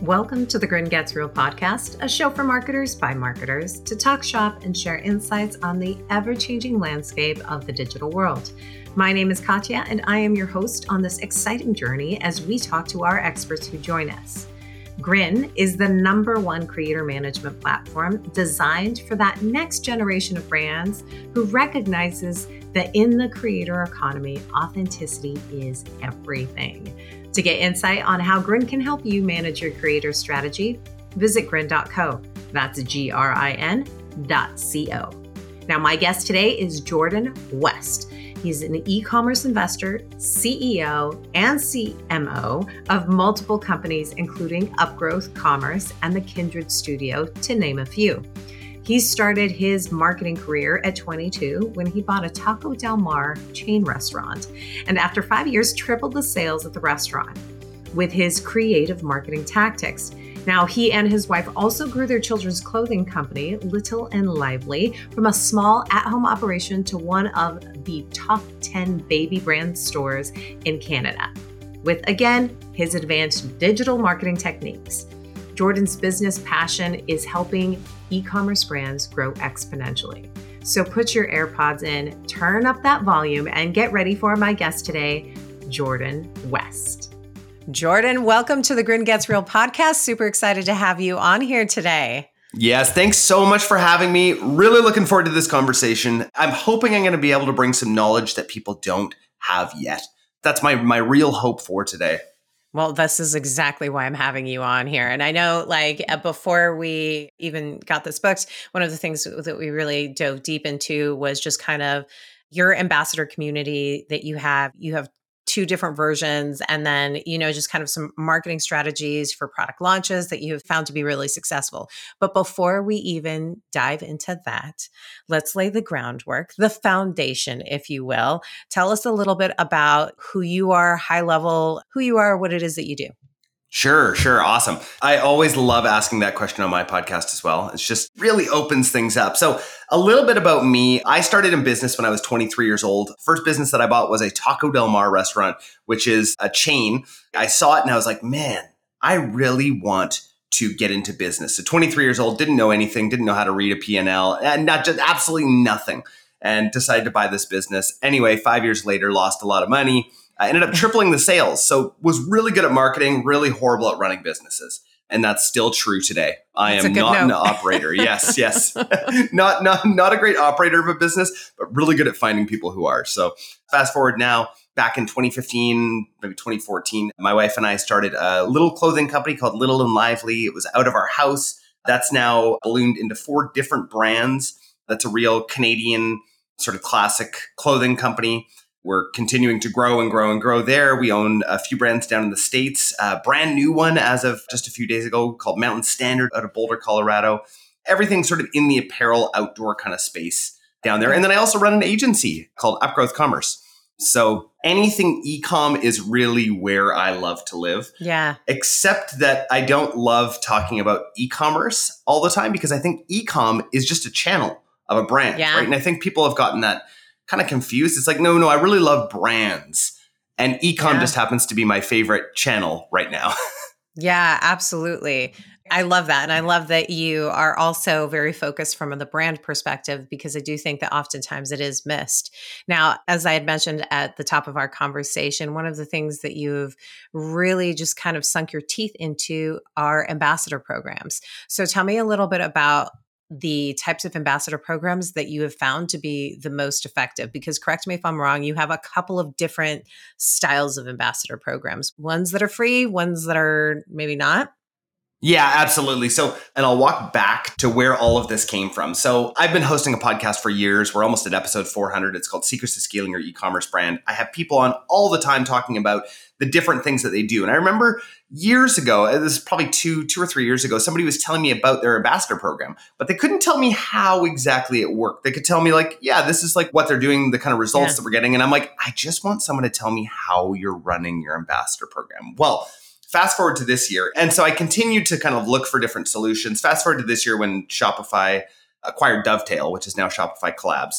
Welcome to the Grin Gets Real podcast, a show for marketers by marketers to talk shop and share insights on the ever-changing landscape of the digital world. My name is Katya, and I am your host on this exciting journey as we talk to our experts who join us. Grin is the #1 creator management platform designed for that next generation of brands who recognizes that in the creator economy, authenticity is everything. To get insight on how Grin can help you manage your creator strategy, visit grin.co. That's GRIN.co. Now, my guest today is Jordan West. He's an e-commerce investor, CEO, and CMO of multiple companies, including Upgrowth Commerce and the Kindred Studio, to name a few. He started his marketing career at 22 when he bought a Taco Del Mar chain restaurant, and after 5 years, tripled the sales at the restaurant with his creative marketing tactics. Now, he and his wife also grew their children's clothing company, Little and Lively, from a small at-home operation to one of the top 10 baby brand stores in Canada, with, again, his advanced digital marketing techniques. Jordan's business passion is helping e-commerce brands grow exponentially. So put your AirPods in, turn up that volume, and get ready for my guest today, Jordan West. Jordan, welcome to the Grin Gets Real podcast. Super excited to have you on here today. Yes, thanks so much for having me. Really looking forward to this conversation. I'm hoping I'm going to be able to bring some knowledge that people don't have yet. That's my real hope for today. Well, this is exactly why I'm having you on here. And I know, before we even got this booked, one of the things that we really dove deep into was just kind of your ambassador community that you have. You have 2 different versions, and then, just kind of some marketing strategies for product launches that you have found to be really successful. But before we even dive into that, let's lay the groundwork, the foundation, if you will. Tell us a little bit about who you are, high level, who you are, what it is that you do. Sure. Awesome. I always love asking that question on my podcast as well. It just really opens things up. So a little bit about me. I started in business when I was 23 years old. First business that I bought was a Taco Del Mar restaurant, which is a chain. I saw it and I was like, man, I really want to get into business. So 23 years old, didn't know anything, didn't know how to read a P&L, and absolutely nothing, and decided to buy this business. Anyway, 5 years later, lost a lot of money. I ended up tripling the sales. So was really good at marketing, really horrible at running businesses. And that's still true today. I am not an operator. Yes. Not a great operator of a business, but really good at finding people who are. So fast forward now, back in 2015, maybe 2014, my wife and I started a little clothing company called Little and Lively. It was out of our house. That's now ballooned into 4 different brands. That's a real Canadian sort of classic clothing company. We're continuing to grow and grow and grow there. We own a few brands down in the States, a brand new one as of just a few days ago called Mountain Standard out of Boulder, Colorado. Everything sort of in the apparel outdoor kind of space down there. And then I also run an agency called Upgrowth Commerce. So anything e-com is really where I love to live. Yeah. Except that I don't love talking about e-commerce all the time because I think e-com is just a channel of a brand, right? And I think people have gotten that kind of confused. It's like, no, I really love brands. And e-com just happens to be my favorite channel right now. Yeah, absolutely. I love that. And I love that you are also very focused from the brand perspective, because I do think that oftentimes it is missed. Now, as I had mentioned at the top of our conversation, one of the things that you've really just kind of sunk your teeth into are ambassador programs. So tell me a little bit about the types of ambassador programs that you have found to be the most effective, because correct me if I'm wrong, you have a couple of different styles of ambassador programs, ones that are free, ones that are maybe not. Yeah, absolutely. So, and I'll walk back to where all of this came from. So I've been hosting a podcast for years. We're almost at episode 400. It's called Secrets to Scaling Your E-commerce Brand. I have people on all the time talking about the different things that they do. And I remember years ago, this is probably two or 3 years ago, somebody was telling me about their ambassador program, but they couldn't tell me how exactly it worked. They could tell me like, yeah, this is like what they're doing, the kind of results that we're getting. And I'm like, I just want someone to tell me how you're running your ambassador program. Well, fast forward to this year. And so I continued to kind of look for different solutions. Fast forward to this year when Shopify acquired Dovetail, which is now Shopify Collabs.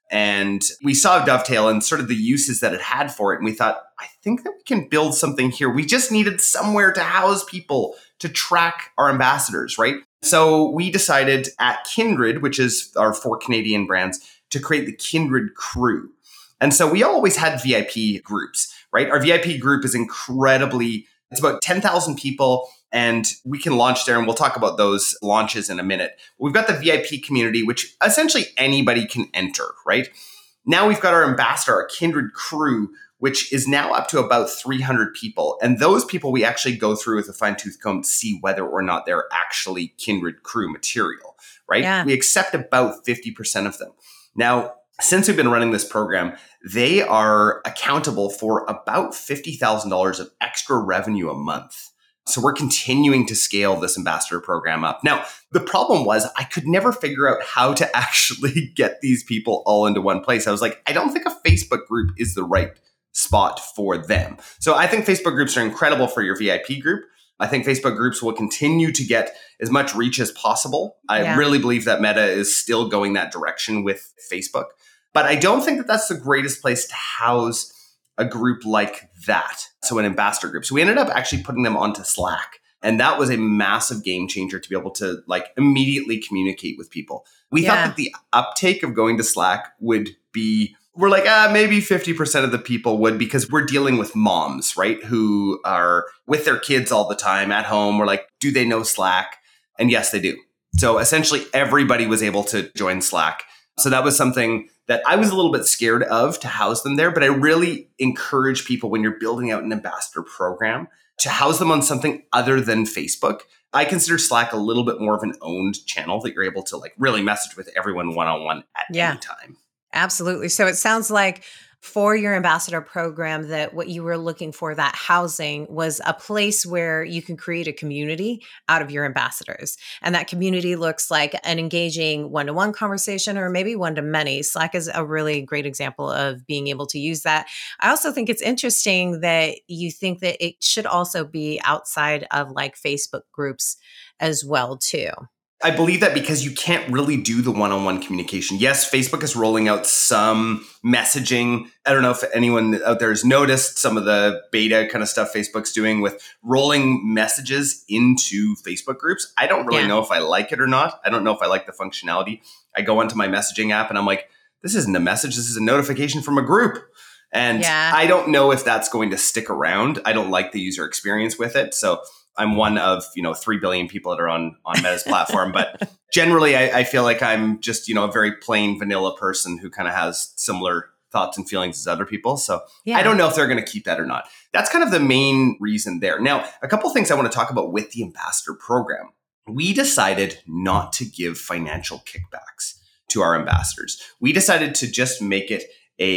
And we saw Dovetail and sort of the uses that it had for it. And we thought, I think that we can build something here. We just needed somewhere to house people to track our ambassadors, right? So we decided at Kindred, which is our 4 Canadian brands, to create the Kindred Crew. And so we always had VIP groups, right? Our VIP group is it's about 10,000 people, and we can launch there, and we'll talk about those launches in a minute. We've got the VIP community, which essentially anybody can enter, right? Now we've got our ambassador, our Kindred Crew, which is now up to about 300 people. And those people we actually go through with a fine-tooth comb to see whether or not they're actually Kindred Crew material, right? Yeah. We accept about 50% of them. Now, since we've been running this program, they are accountable for about $50,000 of extra revenue a month. So we're continuing to scale this ambassador program up. Now, the problem was I could never figure out how to actually get these people all into one place. I was like, I don't think a Facebook group is the right spot for them. So I think Facebook groups are incredible for your VIP group. I think Facebook groups will continue to get as much reach as possible. I really believe that Meta is still going that direction with Facebook. But I don't think that that's the greatest place to house a group like that. So an ambassador group. So we ended up actually putting them onto Slack. And that was a massive game changer to be able to immediately communicate with people. We thought that the uptake of going to Slack would be, we're like, maybe 50% of the people would, because we're dealing with moms, right? Who are with their kids all the time at home. We're like, do they know Slack? And yes, they do. So essentially everybody was able to join Slack. So that was something that I was a little bit scared of to house them there. But I really encourage people when you're building out an ambassador program to house them on something other than Facebook. I consider Slack a little bit more of an owned channel that you're able to really message with everyone one-on-one at any time. Absolutely. So it sounds like for your ambassador program that what you were looking for, that housing, was a place where you can create a community out of your ambassadors. And that community looks like an engaging one-to-one conversation or maybe one-to-many. Slack is a really great example of being able to use that. I also think it's interesting that you think that it should also be outside of Facebook groups as well, too. I believe that because you can't really do the one-on-one communication. Yes, Facebook is rolling out some messaging. I don't know if anyone out there has noticed some of the beta kind of stuff Facebook's doing with rolling messages into Facebook groups. I don't really know if I like it or not. I don't know if I like the functionality. I go onto my messaging app and I'm like, this isn't a message. This is a notification from a group. And I don't know if that's going to stick around. I don't like the user experience with it. So I'm one of 3 billion people that are on Meta's platform, but generally I feel like I'm just a very plain vanilla person who kind of has similar thoughts and feelings as other people. So I don't know if they're going to keep that or not. That's kind of the main reason there. Now, a couple of things I want to talk about with the ambassador program. We decided not to give financial kickbacks to our ambassadors. We decided to just make it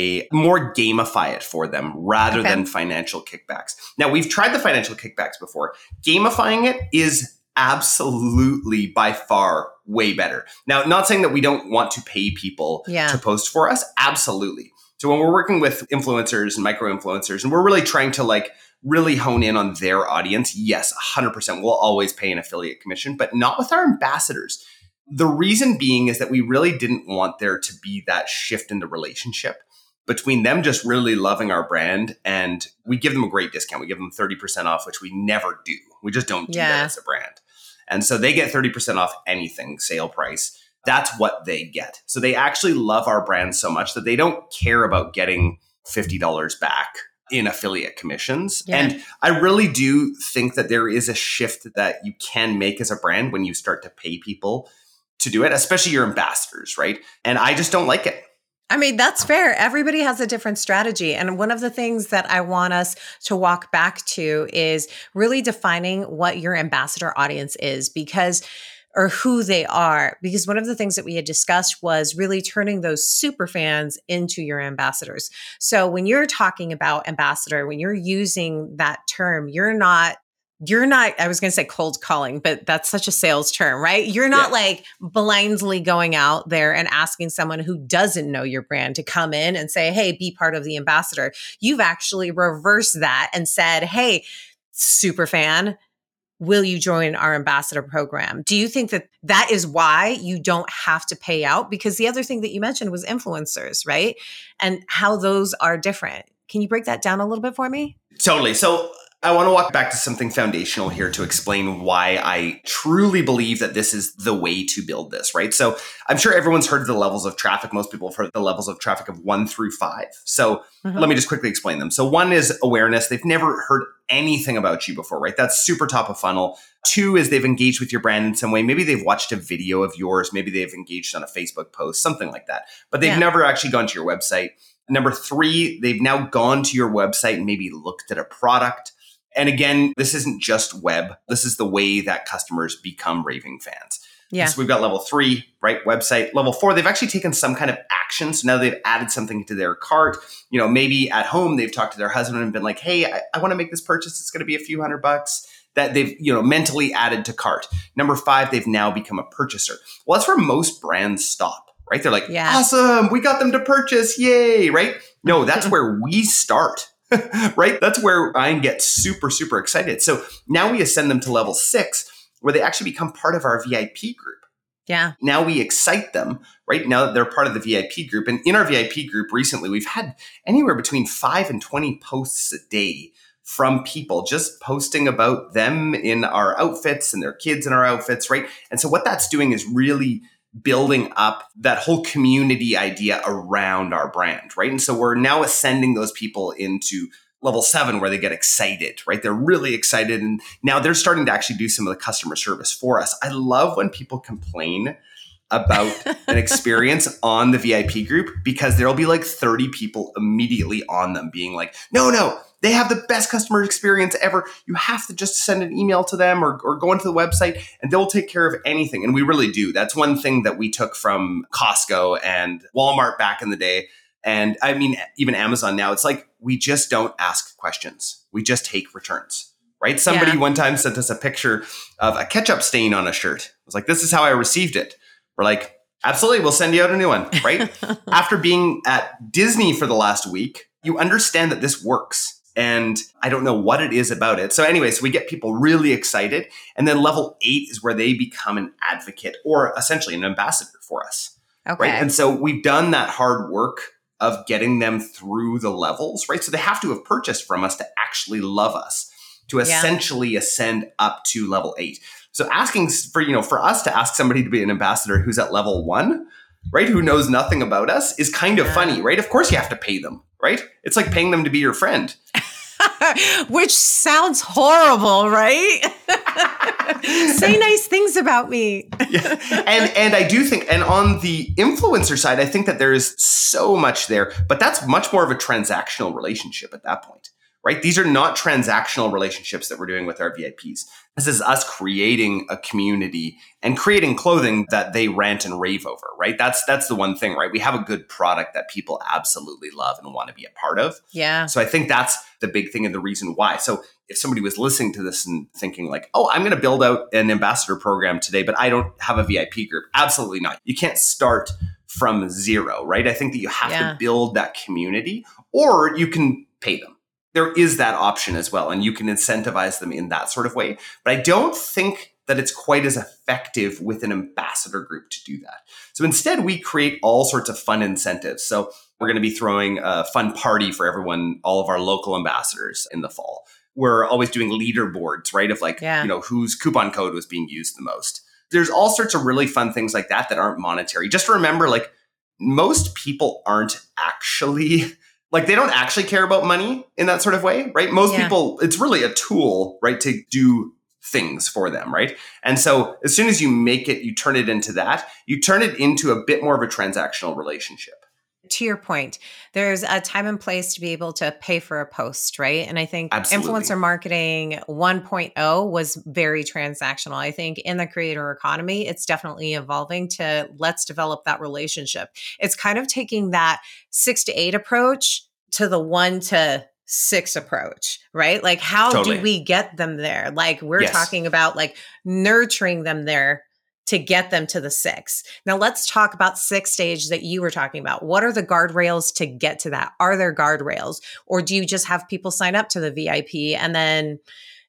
more gamify it for them rather than financial kickbacks. Now, we've tried the financial kickbacks before. Gamifying it is absolutely by far way better. Now, not saying that we don't want to pay people to post for us. Absolutely. So when we're working with influencers and micro influencers, and we're really trying to really hone in on their audience, yes, 100%. We'll always pay an affiliate commission, but not with our ambassadors. The reason being is that we really didn't want there to be that shift in the relationship between them just really loving our brand, and we give them a great discount. We give them 30% off, which we never do. We just don't do that as a brand. And so they get 30% off anything, sale price. That's what they get. So they actually love our brand so much that they don't care about getting $50 back in affiliate commissions. And I really do think that there is a shift that you can make as a brand when you start to pay people to do it, especially your ambassadors, right? And I just don't like it. I mean, that's fair. Everybody has a different strategy. And one of the things that I want us to walk back to is really defining what your ambassador audience is, or who they are. Because one of the things that we had discussed was really turning those super fans into your ambassadors. So when you're talking about ambassador, when you're using that term, you're not, I was going to say cold calling, but that's such a sales term, right? You're not blindly going out there and asking someone who doesn't know your brand to come in and say, hey, be part of the ambassador. You've actually reversed that and said, hey, super fan, will you join our ambassador program? Do you think that that is why you don't have to pay out? Because the other thing that you mentioned was influencers, right? And how those are different. Can you break that down a little bit for me? Totally. So I want to walk back to something foundational here to explain why I truly believe that this is the way to build this, right? So I'm sure everyone's heard of the levels of traffic. Most people have heard the levels of traffic of 1 through 5. So let me just quickly explain them. So 1 is awareness. They've never heard anything about you before, right? That's super top of funnel. 2 is they've engaged with your brand in some way. Maybe they've watched a video of yours. Maybe they've engaged on a Facebook post, something like that. But they've never actually gone to your website. Number 3, they've now gone to your website and maybe looked at a product. And again, this isn't just web. This is the way that customers become raving fans. Yeah. So we've got level 3, right? Website. Level 4, they've actually taken some kind of action. So now they've added something to their cart. Maybe at home, they've talked to their husband and been like, hey, I want to make this purchase. It's going to be a few $100 that they've, mentally added to cart. Number 5, they've now become a purchaser. Well, that's where most brands stop. Right? They're like, awesome, we got them to purchase, yay, right? No, that's where we start, right? That's where I get super, super excited. So now we ascend them to level 6, where they actually become part of our VIP group. Yeah. Now we excite them, right? Now that they're part of the VIP group. And in our VIP group recently, we've had anywhere between 5 and 20 posts a day from people just posting about them in our outfits and their kids in our outfits, right? And so what that's doing is really building up that whole community idea around our brand, right? And so we're now ascending those people into level 7 where they get excited, right? They're really excited. And now they're starting to actually do some of the customer service for us. I love when people complain about an experience on the VIP group because there'll be like 30 people immediately on them being like, no, they have the best customer experience ever. You have to just send an email to them or go into the website and they'll take care of anything. And we really do. That's one thing that we took from Costco and Walmart back in the day. And I mean, even Amazon now, it's like, we just don't ask questions. We just take returns, right? Somebody one time sent us a picture of a ketchup stain on a shirt. I was like, this is how I received it. We're like, absolutely, we'll send you out a new one, right? After being at Disney for the last week, you understand that this works. And I don't know what it is about it. So anyway, so we get people really excited. And then level 8 is where they become an advocate or essentially an ambassador for us. Okay. Right. And so we've done that hard work of getting them through the levels, right? So they have to have purchased from us to actually love us, to essentially ascend up to level 8. So asking for us to ask somebody to be an ambassador who's at level 1, right? Who knows nothing about us is kind of funny, right? Of course you have to pay them, right? It's like paying them to be your friend. Which sounds horrible, right? Say nice things about me. And I do think, and on the influencer side, I think that there is so much there, but that's much more of a transactional relationship at that point, right? These are not transactional relationships that we're doing with our VIPs. This is us creating a community and creating clothing that they rant and rave over, right? That's the one thing, right? We have a good product that people absolutely love and want to be a part of. Yeah. So I think that's the big thing and the reason why. So if somebody was listening to this and thinking like, oh, I'm going to build out an ambassador program today, but I don't have a VIP group. Absolutely not. You can't start from zero, right? I think that you have to build that community, or you can pay them. There is that option as well, and you can incentivize them in that sort of way. But I don't think that it's quite as effective with an ambassador group to do that. So instead, we create all sorts of fun incentives. So we're going to be throwing a fun party for everyone, all of our local ambassadors in the fall. We're always doing leaderboards, right? Of like, whose coupon code was being used the most. There's all sorts of really fun things like that aren't monetary. Just remember, like, most people aren't actually... Like, they don't actually care about money in that sort of way, right? Most people, it's really a tool, right, to do things for them, right? And so as soon as you make it, you turn it into that, you turn it into a bit more of a transactional relationship. To your point, there's a time and place to be able to pay for a post, right? And I think influencer marketing 1.0 was very transactional. I think in the creator economy, it's definitely evolving to let's develop that relationship. It's kind of taking that 6 to 8 approach to the 1 to 6 approach, right? Like, how do we get them there? Like, we're talking about like nurturing them there to get them to the 6. Now let's talk about 6 stage that you were talking about. What are the guardrails to get to that? Are there guardrails, or do you just have people sign up to the VIP and then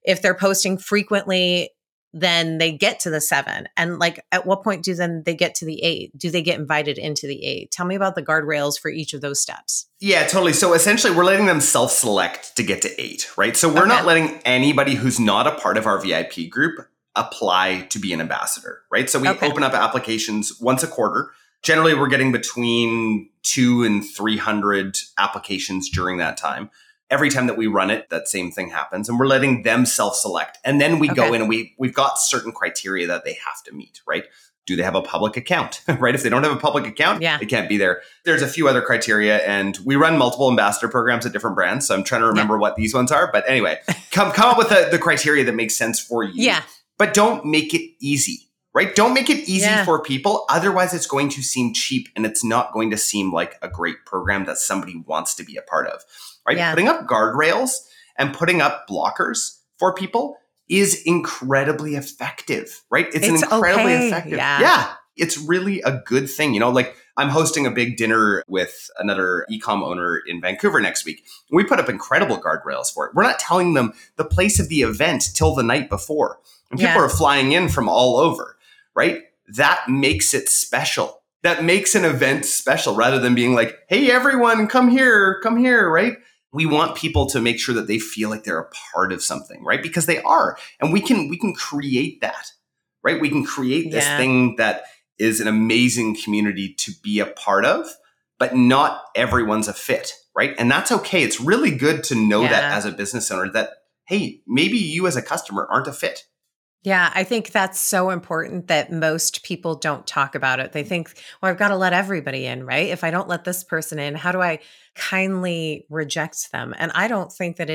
if they're posting frequently, then they get to the 7. And like, at what point do then they get to the 8? Do they get invited into the 8? Tell me about the guardrails for each of those steps. Yeah, totally. So essentially, we're letting them self-select to get to 8, right? So we're not letting anybody who's not a part of our VIP group apply to be an ambassador, right? So we open up applications once a quarter. Generally, we're getting between 200 and 300 applications during that time. Every time that we run it, that same thing happens, and we're letting them self-select. And then we go in and we've got certain criteria that they have to meet, right? Do they have a public account, right? If they don't have a public account, they can't be there. There's a few other criteria, and we run multiple ambassador programs at different brands. So I'm trying to remember what these ones are. But anyway, come up with the criteria that makes sense for you. Yeah. But don't make it easy, right? Don't make it easy for people. Otherwise, it's going to seem cheap, and it's not going to seem like a great program that somebody wants to be a part of. Right? Yeah. Putting up guardrails and putting up blockers for people is incredibly effective, right? It's incredibly effective. Yeah. It's really a good thing. Like I'm hosting a big dinner with another e-com owner in Vancouver next week. We put up incredible guardrails for it. We're not telling them the place of the event till the night before. And people are flying in from all over, right? That makes it special. That makes an event special rather than being like, hey, everyone, come here, right? We want people to make sure that they feel like they're a part of something, right? Because they are. And we can create that, right? We can create this thing that is an amazing community to be a part of, but not everyone's a fit, right? And that's okay. It's really good to know that as a business owner that, hey, maybe you as a customer aren't a fit. Yeah, I think that's so important that most people don't talk about it. They think, well, I've got to let everybody in, right? If I don't let this person in, how do I kindly reject them? And I don't think that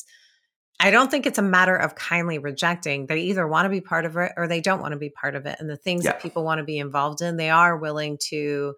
I don't think it's a matter of kindly rejecting. They either want to be part of it or they don't want to be part of it. And the things that people want to be involved in, they are willing to,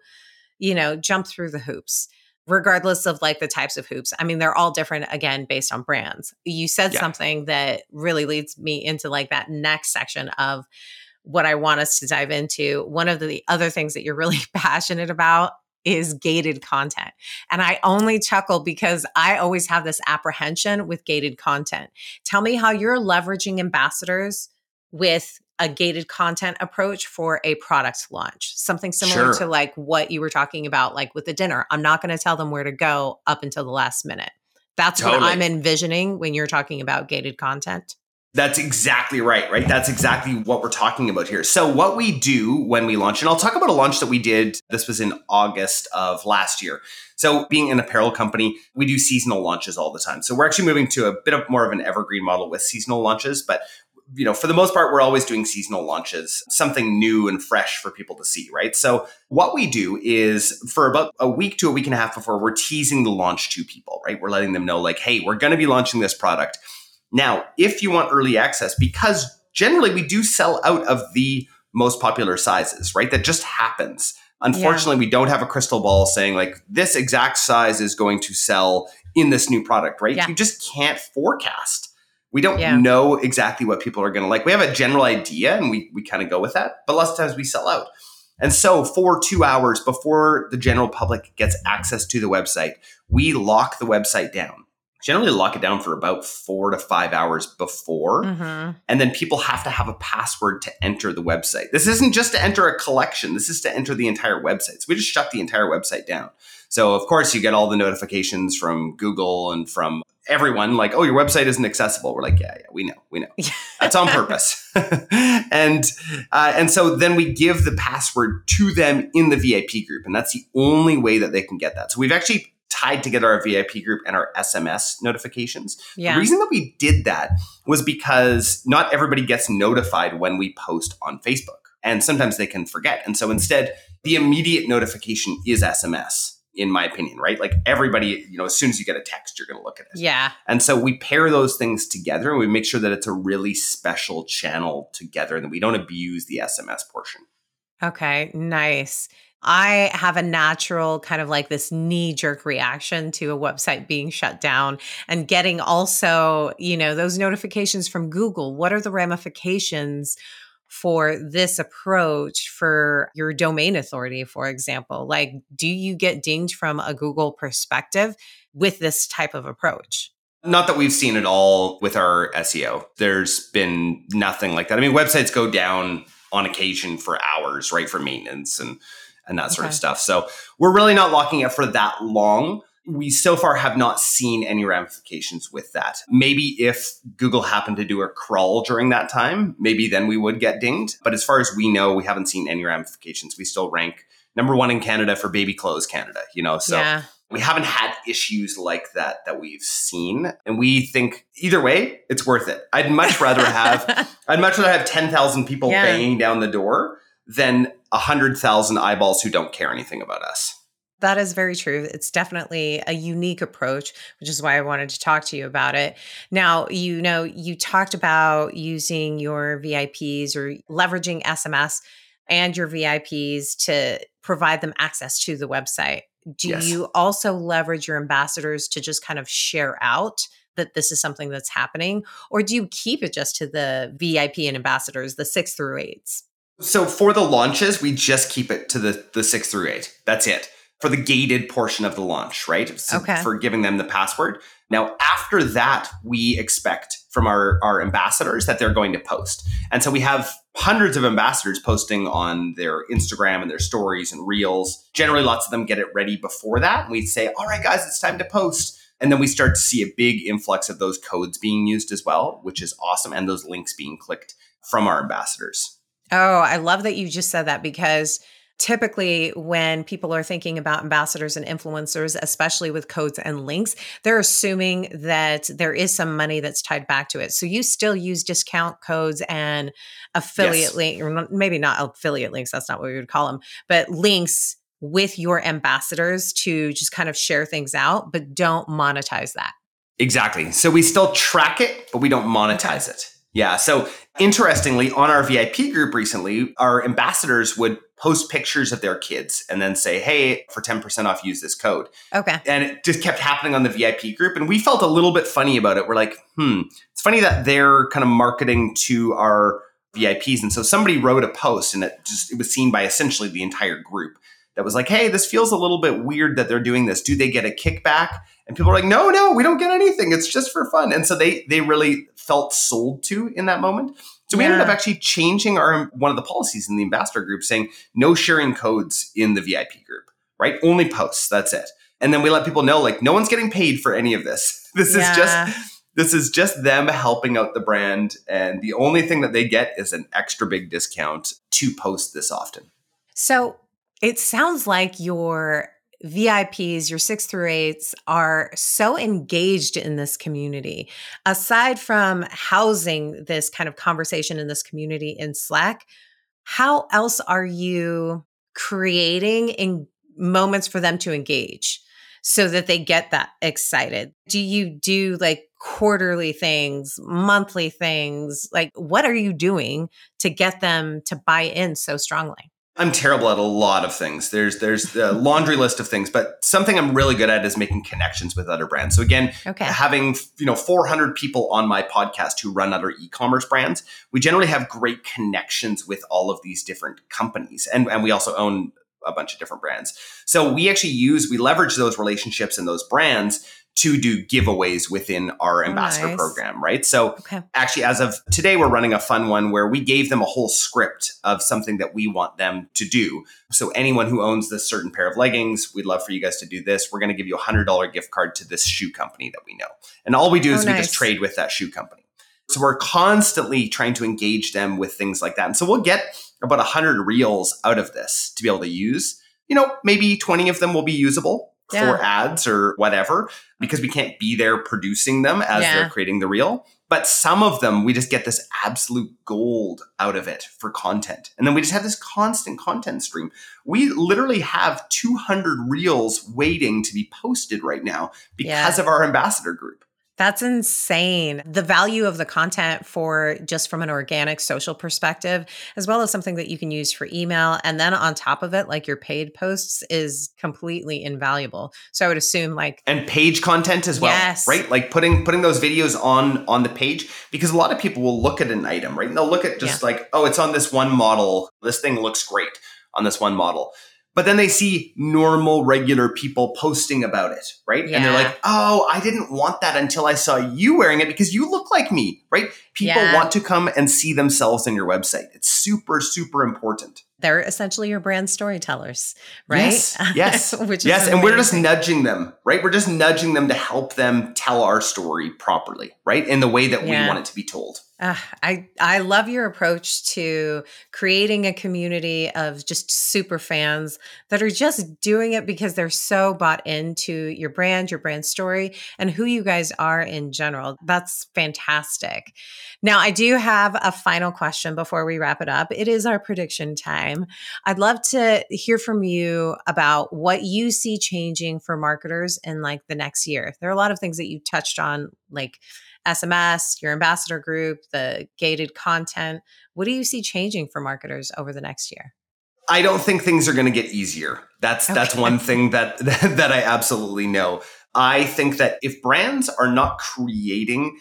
jump through the hoops. Regardless of like the types of hoops. I mean, they're all different, again, based on brands. You said something that really leads me into like that next section of what I want us to dive into. One of the other things that you're really passionate about is gated content. And I only chuckle because I always have this apprehension with gated content. Tell me how you're leveraging ambassadors with a gated content approach for a product launch, something similar to like what you were talking about, like with the dinner. I'm not going to tell them where to go up until the last minute. That's what I'm envisioning when you're talking about gated content. That's exactly right? That's exactly what we're talking about here. So what we do when we launch, and I'll talk about a launch that we did, this was in August of last year. So being an apparel company, we do seasonal launches all the time. So we're actually moving to a bit of more of an evergreen model with seasonal launches, but for the most part, we're always doing seasonal launches, something new and fresh for people to see, right? So what we do is for about a week to a week and a half before, we're teasing the launch to people, right? We're letting them know like, hey, we're going to be launching this product. Now, if you want early access, because generally we do sell out of the most popular sizes, right? That just happens. Unfortunately, we don't have a crystal ball saying like this exact size is going to sell in this new product, right? You just can't forecast. We don't know exactly what people are going to like. We have a general idea and we kind of go with that, but lots of times we sell out. And so for 2 hours before the general public gets access to the website, we lock the website down. Generally lock it down for about 4 to 5 hours before. And then people have to have a password to enter the website. This isn't just to enter a collection. This is to enter the entire website. So we just shut the entire website down. So of course you get all the notifications from Google and from everyone like, oh, your website isn't accessible. We're like, yeah, we know. That's on purpose. And so then we give the password to them in the VIP group. And that's the only way that they can get that. So we've actually tied together our VIP group and our SMS notifications. The reason that we did that was because not everybody gets notified when we post on Facebook. And sometimes they can forget. And so instead, the immediate notification is SMS. In my opinion, right? Like everybody, as soon as you get a text, you're going to look at it. Yeah. And so we pair those things together and we make sure that it's a really special channel together and that we don't abuse the SMS portion. Okay, nice. I have a natural kind of like this knee-jerk reaction to a website being shut down and getting also, those notifications from Google. What are the ramifications for this approach for your domain authority, for example? Like, do you get dinged from a Google perspective with this type of approach? Not that we've seen it all with our SEO. There's been nothing like that. I mean, websites go down on occasion for hours, right? For maintenance and that sort of stuff. So we're really not locking it for that long. We so far have not seen any ramifications with that. Maybe if Google happened to do a crawl during that time, maybe then we would get dinged. But as far as we know, we haven't seen any ramifications. We still rank number one in Canada for baby clothes Canada, so we haven't had issues like that we've seen. And we think either way, it's worth it. I'd much rather have 10,000 people banging down the door than 100,000 eyeballs who don't care anything about us. That is very true. It's definitely a unique approach, which is why I wanted to talk to you about it. Now, you talked about using your VIPs or leveraging SMS and your VIPs to provide them access to the website. Do you also leverage your ambassadors to just kind of share out that this is something that's happening? Or do you keep it just to the VIP and ambassadors, the 6 through 8s? So for the launches, we just keep it to the 6 through 8. That's it. For the gated portion of the launch, right? So for giving them the password. Now, after that, we expect from our ambassadors that they're going to post. And so we have hundreds of ambassadors posting on their Instagram and their stories and reels. Generally, lots of them get it ready before that. And we'd say, all right, guys, it's time to post. And then we start to see a big influx of those codes being used as well, which is awesome. And those links being clicked from our ambassadors. Oh, I love that you just said that, because typically when people are thinking about ambassadors and influencers, especially with codes and links, they're assuming that there is some money that's tied back to it. So you still use discount codes and affiliate link, or maybe not affiliate links, that's not what we would call them, but links with your ambassadors to just kind of share things out, but don't monetize that. Exactly. So we still track it, but we don't monetize it. Yeah. So interestingly, on our VIP group recently, our ambassadors would post pictures of their kids and then say, hey, for 10% off, use this code. Okay. And it just kept happening on the VIP group. And we felt a little bit funny about it. We're like, it's funny that they're kind of marketing to our VIPs. And so somebody wrote a post and it was seen by essentially the entire group that was like, hey, this feels a little bit weird that they're doing this. Do they get a kickback? And people are like, no, we don't get anything. It's just for fun. And so they really felt sold to in that moment. So we ended up actually changing one of the policies in the ambassador group saying no sharing codes in the VIP group, right? Only posts. That's it. And then we let people know, like, no one's getting paid for any of this. This is just them helping out the brand. And the only thing that they get is an extra big discount to post this often. So it sounds like your VIPs, your 6 through 8s are so engaged in this community. Aside from housing this kind of conversation in this community in Slack, how else are you creating in moments for them to engage so that they get that excited? Do you do like quarterly things, monthly things? Like, what are you doing to get them to buy in so strongly? I'm terrible at a lot of things. There's a laundry list of things, but something I'm really good at is making connections with other brands. So again, having 400 people on my podcast who run other e-commerce brands, we generally have great connections with all of these different companies. And we also own a bunch of different brands. So we leverage those relationships and those brands to do giveaways within our ambassador program, right? So actually, as of today, we're running a fun one where we gave them a whole script of something that we want them to do. So anyone who owns this certain pair of leggings, we'd love for you guys to do this. We're going to give you a $100 gift card to this shoe company that we know. And all we do is we just trade with that shoe company. So we're constantly trying to engage them with things like that. And so we'll get about 100 reels out of this to be able to use. Maybe 20 of them will be usable for ads or whatever, because we can't be there producing them as they're creating the reel. But some of them, we just get this absolute gold out of it for content. And then we just have this constant content stream. We literally have 200 reels waiting to be posted right now because of our ambassador group. That's insane. The value of the content from an organic social perspective, as well as something that you can use for email. And then on top of it, like your paid posts is completely invaluable. So I would assume and page content as well, right? Like putting those videos on the page, because a lot of people will look at an item, right? And they'll look at just it's on this one model. This thing looks great on this one model. But then they see normal, regular people posting about it, right? Yeah. And they're like, oh, I didn't want that until I saw you wearing it because you look like me, right? People want to come and see themselves in your website. It's super, super important. They're essentially your brand storytellers, right? Yes. Yes. And we're just nudging them, right? We're just nudging them to help them tell our story properly, right? In the way that we want it to be told. I love your approach to creating a community of just super fans that are just doing it because they're so bought into your brand story, and who you guys are in general. That's fantastic. Now, I do have a final question before we wrap it up. It is our prediction time. I'd love to hear from you about what you see changing for marketers in like the next year. There are a lot of things that you touched on, like SMS, your ambassador group, the gated content. What do you see changing for marketers over the next year? I don't think things are going to get easier. That's one thing that I absolutely know. I think that if brands are not creating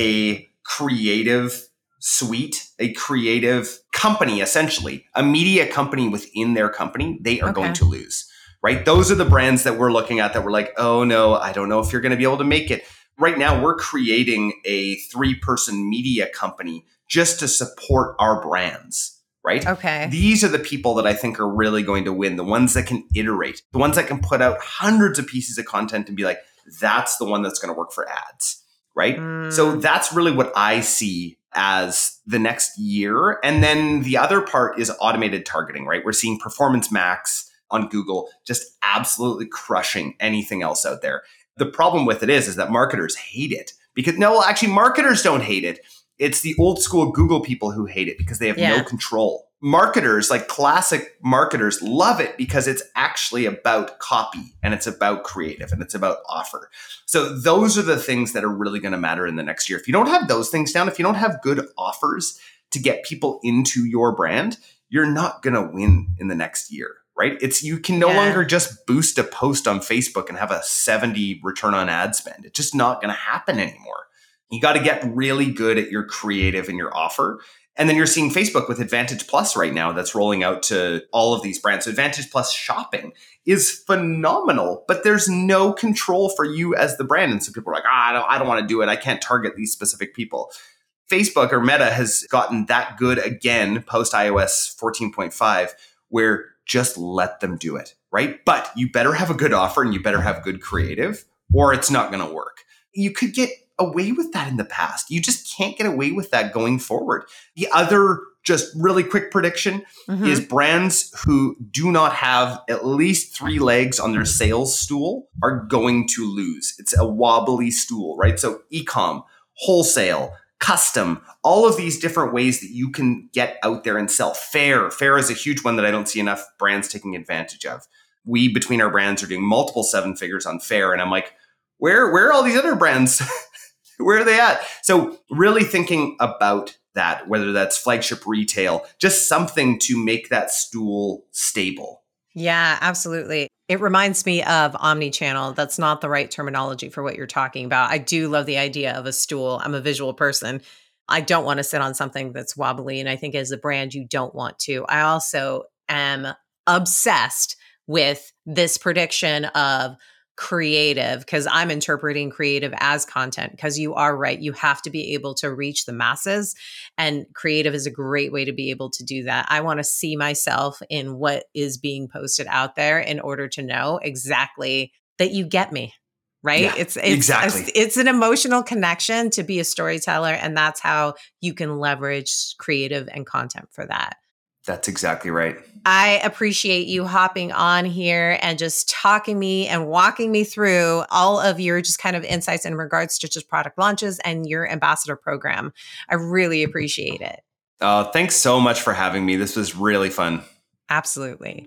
a creative suite, a creative company, essentially, a media company within their company, they are going to lose, right? Those are the brands that we're looking at that we're like, oh no, I don't know if you're going to be able to make it. Right now, we're creating a 3-person media company just to support our brands, right? Okay. These are the people that I think are really going to win, the ones that can iterate, the ones that can put out hundreds of pieces of content and be like, that's the one that's going to work for ads, right? So that's really what I see as the next year. And then the other part is automated targeting, right? We're seeing Performance Max on Google just absolutely crushing anything else out there. The problem with it is that marketers hate it because marketers don't hate it. It's the old school Google people who hate it because they have no control. Marketers, like classic marketers, love it because it's actually about copy and it's about creative and it's about offer. So those are the things that are really going to matter in the next year. If you don't have those things down, if you don't have good offers to get people into your brand, you're not going to win in the next year. Right? You can no longer just boost a post on Facebook and have a 70 return on ad spend. It's just not going to happen anymore. You got to get really good at your creative and your offer. And then you're seeing Facebook with Advantage Plus right now that's rolling out to all of these brands. So Advantage Plus shopping is phenomenal, but there's no control for you as the brand. And so people are like, I don't want to do it. I can't target these specific people. Facebook or Meta has gotten that good again post iOS 14.5 where just let them do it, right? But you better have a good offer and you better have good creative or it's not going to work. You could get away with that in the past. You just can't get away with that going forward. The other just really quick prediction is brands who do not have at least 3 legs on their sales stool are going to lose. It's a wobbly stool, right? So e-com, wholesale, custom, all of these different ways that you can get out there and sell. Fair is a huge one that I don't see enough brands taking advantage of. We, between our brands, are doing multiple 7 figures on Fair. And I'm like, where are all these other brands? Where are they at? So really thinking about that, whether that's flagship retail, just something to make that stool stable. Yeah, absolutely. It reminds me of omni-channel. That's not the right terminology for what you're talking about. I do love the idea of a stool. I'm a visual person. I don't want to sit on something that's wobbly. And I think as a brand, you don't want to. I also am obsessed with this prediction of creative because I'm interpreting creative as content because you are right. You have to be able to reach the masses and creative is a great way to be able to do that. I want to see myself in what is being posted out there in order to know exactly that you get me, right? Yeah, It's an emotional connection to be a storyteller and that's how you can leverage creative and content for that. That's exactly right. I appreciate you hopping on here and just talking me and walking me through all of your just kind of insights in regards to just product launches and your ambassador program. I really appreciate it. Thanks so much for having me. This was really fun. Absolutely.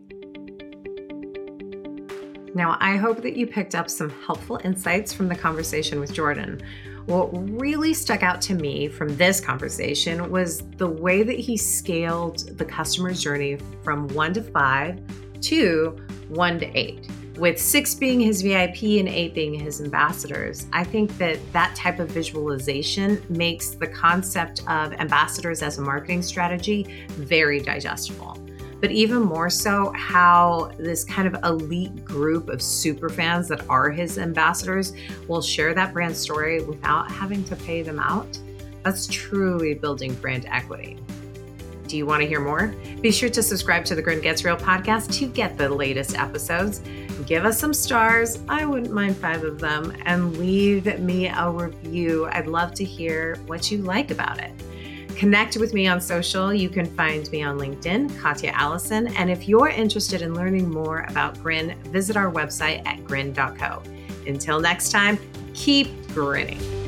Now, I hope that you picked up some helpful insights from the conversation with Jordan. What really stuck out to me from this conversation was the way that he scaled the customer journey from 1 to 5 to 1 to 8. With 6 being his VIP and 8 being his ambassadors, I think that type of visualization makes the concept of ambassadors as a marketing strategy very digestible. but even more so how this kind of elite group of super fans that are his ambassadors will share that brand story without having to pay them out. That's truly building brand equity. Do you want to hear more? Be sure to subscribe to the Grin Gets Real podcast to get the latest episodes. Give us some stars. I wouldn't mind 5 of them. And leave me a review. I'd love to hear what you like about it. Connect with me on social. You can find me on LinkedIn, Katya Allison. And if you're interested in learning more about Grin, visit our website at grin.co. Until next time, keep grinning.